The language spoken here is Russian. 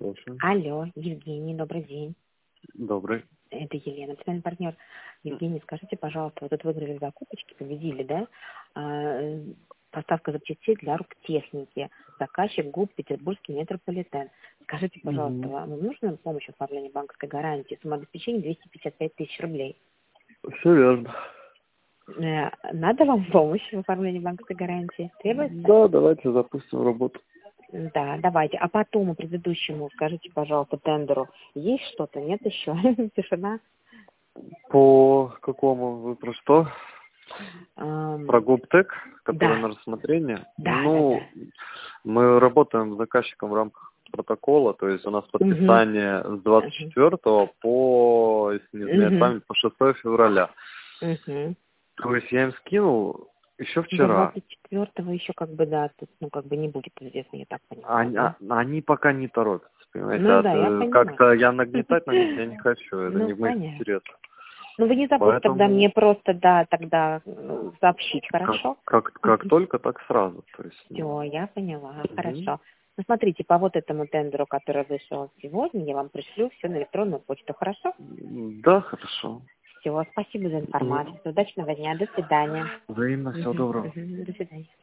слушаю. Алло, Евгений, добрый день. Добрый. Это Елена, постоянный партнер. Евгений, скажите, пожалуйста, вот тут выиграли закупочки, победили, да? Поставка запчастей для руктехники. Заказчик ГУП Петербургский метрополитен. Скажите, пожалуйста, Угу. вам нужна помощь в оформлении банковской гарантии? Самообеспечение 255 тысяч рублей. Все верно. Надо вам помощь в оформлении банковской гарантии? Требуется? Да, давайте запустим работу. Да, давайте. А потом, предыдущему, скажите, пожалуйста, тендеру, есть что-то? Нет еще? Тишина? По какому вы про что? Про ГУПТЭК, который Да, на рассмотрение. да. Мы работаем с заказчиком в рамках протокола, то есть у нас Угу. подписание с 24 по, если не изменяет Угу. память, по 6 февраля. Угу. То есть я им скинул еще До вчера. 24-го еще да, тут, не будет известно, я так понимаю, да? Они пока не торопятся, понимаете, Ну да, я понимаю. как-то я нагнетать на них я не хочу, это Ну, не в моих понятно. интересах. Ну, вы не забудьте тогда Поэтому мне просто, да, тогда сообщить, хорошо? как только, так сразу. То есть, Все, я поняла, мгм. хорошо. Ну, смотрите, по вот этому тендеру, который вышел сегодня, я вам пришлю все на электронную почту, хорошо? Да, хорошо. Все, спасибо за Мгм. информацию. Удачного дня, до свидания. Взаимно, всего доброго. До свидания.